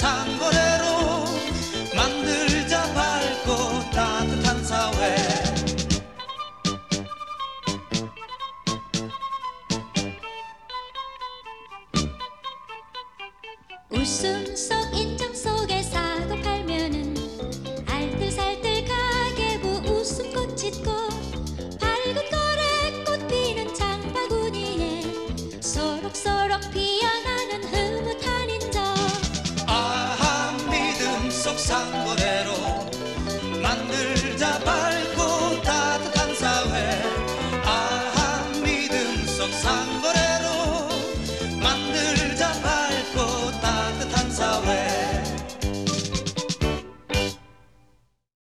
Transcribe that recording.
상거래로 만들자 밝고 따뜻한 사회. 웃음 속 인정 속에 사고 팔면은 알뜰살뜰 가계부 웃음꽃 짓고 밝은 거래 꽃 피는 장바구니에 소록소록 피어나는 흐뭇한 인정. 아한 믿음 속 상